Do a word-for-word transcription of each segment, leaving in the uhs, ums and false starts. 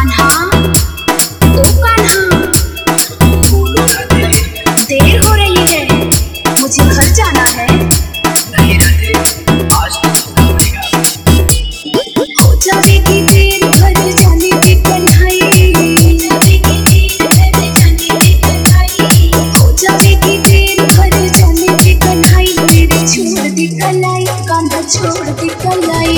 कान्हा ओ कान्हा, देर हो रही है, मुझे घर जाना है। नहीं रहते, आज तो रुकना पड़ेगा। हो जाएगी देर घर जाने की कन्हई, हो जाएगी देर घर जाने की कन्हई, मेरी छोड़ दी कलाई कान्हा, छोड़ दी कलाई।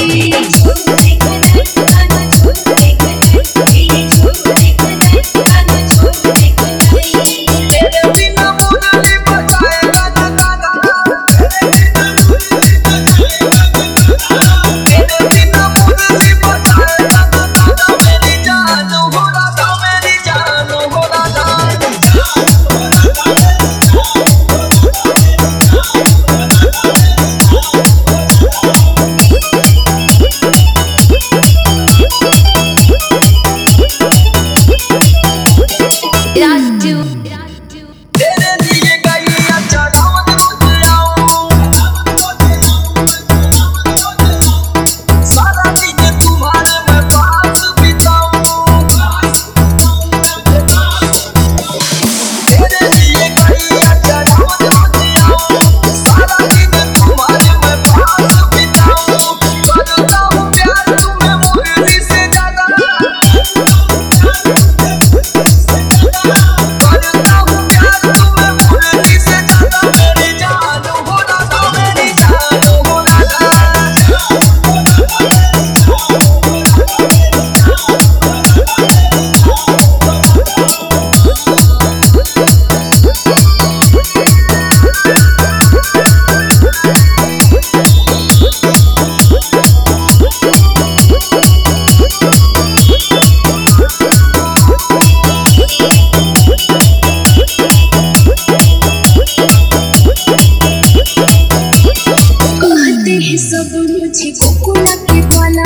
सब मुझे गोकुला के वाला,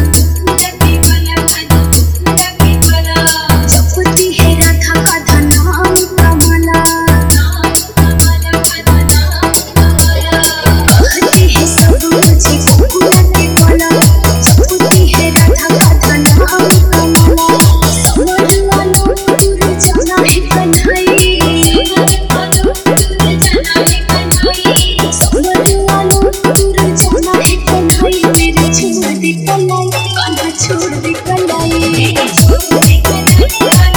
जपती है राधा का नाम कमला, कहते हैं सब मुझे गोकुला के वाला, जपती है राधा का नाम कमला। समझ वालो दूर जाना है कन्हई, समझ वालो दूर जाना है कन्हई, मेरी छोड़ दी कलाई कान्हा, छोड़ दी कलाई।